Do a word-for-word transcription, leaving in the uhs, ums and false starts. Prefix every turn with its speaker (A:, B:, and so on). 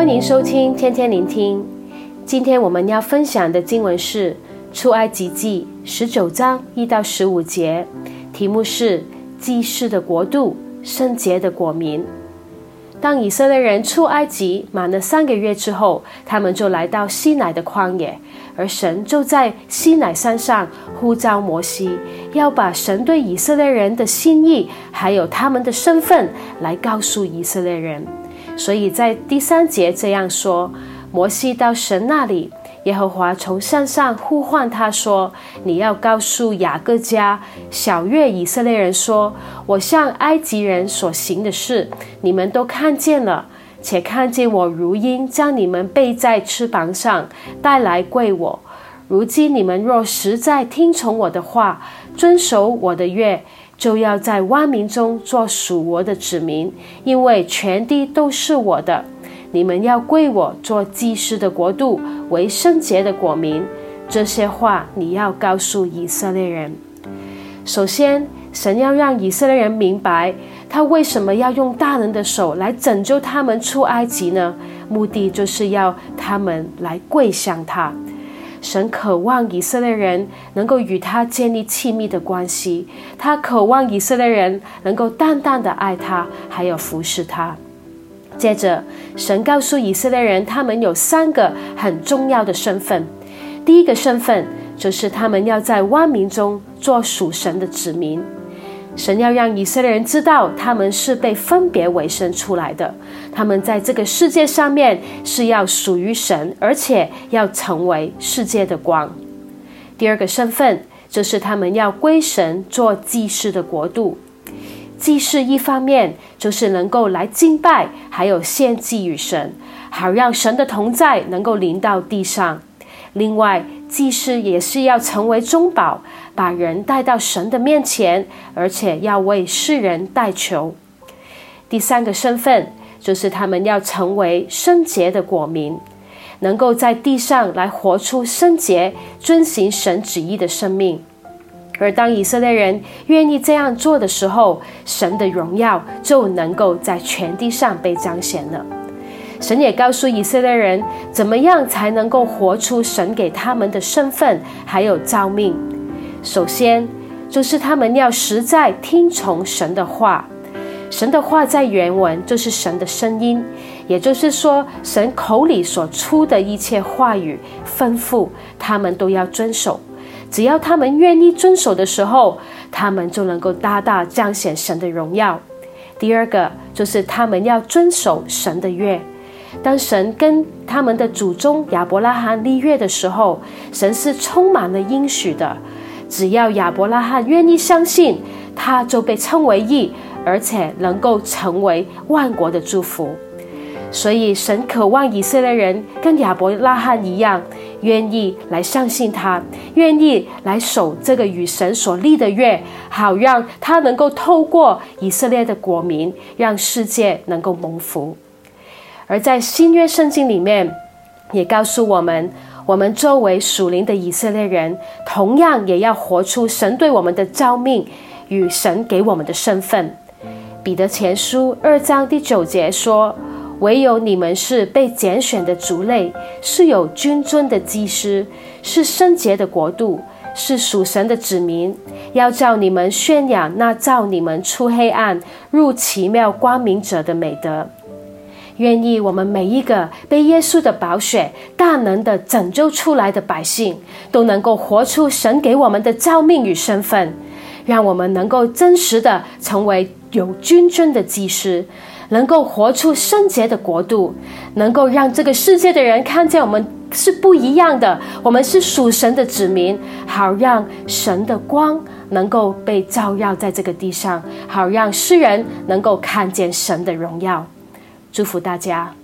A: 欢迎收听天天聆听。今天我们要分享的经文是出埃及记十九章一到十五节，题目是祭祀的国度，圣洁的国民。当以色列人出埃及满了三个月之后，他们就来到西乃的旷野，而神就在西乃山上呼召摩西，要把神对以色列人的心意还有他们的身份来告诉以色列人。所以在第三节这样说，摩西到神那里，耶和华从山上呼唤他说，你要告诉雅各家小阅以色列人说，我向埃及人所行的事你们都看见了，且看见我如鹰将你们背在翅膀上带来归我。如今你们若实在听从我的话，遵守我的约，就要在万民中做属我的子民，因为全地都是我的。你们要归我做祭司的国度，为圣洁的国民。这些话你要告诉以色列人。首先，神要让以色列人明白，他为什么要用大能的手来拯救他们出埃及呢？目的就是要他们来跪向他。神渴望以色列人能够与他建立亲密的关系，他渴望以色列人能够淡淡的爱他，还有服侍他。接着，神告诉以色列人，他们有三个很重要的身份。第一个身份就是他们要在万民中做属神的子民。神要让以色列人知道，他们是被分别为圣出来的，他们在这个世界上面是要属于神，而且要成为世界的光。第二个身份就是他们要归神做祭祀的国度。祭祀一方面就是能够来敬拜，还有献祭与神，好让神的同在能够临到地上。另外，祭祀也是要成为中保，把人带到神的面前，而且要为世人代求。第三个身份就是他们要成为圣洁的国民，能够在地上来活出圣洁、遵行神旨意的生命。而当以色列人愿意这样做的时候，神的荣耀就能够在全地上被彰显了。神也告诉以色列人，怎么样才能够活出神给他们的身份还有召命。首先就是他们要实在听从神的话。神的话在原文就是神的声音，也就是说神口里所出的一切话语吩咐，他们都要遵守。只要他们愿意遵守的时候，他们就能够大大彰显神的荣耀。第二个就是他们要遵守神的约。当神跟他们的祖宗亚伯拉罕立约的时候，神是充满了应许的。只要亚伯拉罕愿意相信，他就被称为义，而且能够成为万国的祝福。所以神渴望以色列人跟亚伯拉罕一样，愿意来相信他，愿意来守这个与神所立的约，好让他能够透过以色列的国民，让世界能够蒙福。而在新约圣经里面也告诉我们，我们作为属灵的以色列人，同样也要活出神对我们的召命与神给我们的身份。彼得前书二章第九节说，唯有你们是被拣选的族类，是有君尊的祭司，是圣洁的国度，是属神的子民，要叫你们宣扬那召你们出黑暗入奇妙光明者的美德。愿意我们每一个被耶稣的宝血大能的拯救出来的百姓，都能够活出神给我们的召命与身份，让我们能够真实的成为有君尊的祭司，能够活出圣洁的国度，能够让这个世界的人看见我们是不一样的，我们是属神的子民，好让神的光能够被照耀在这个地上，好让世人能够看见神的荣耀。祝福大家。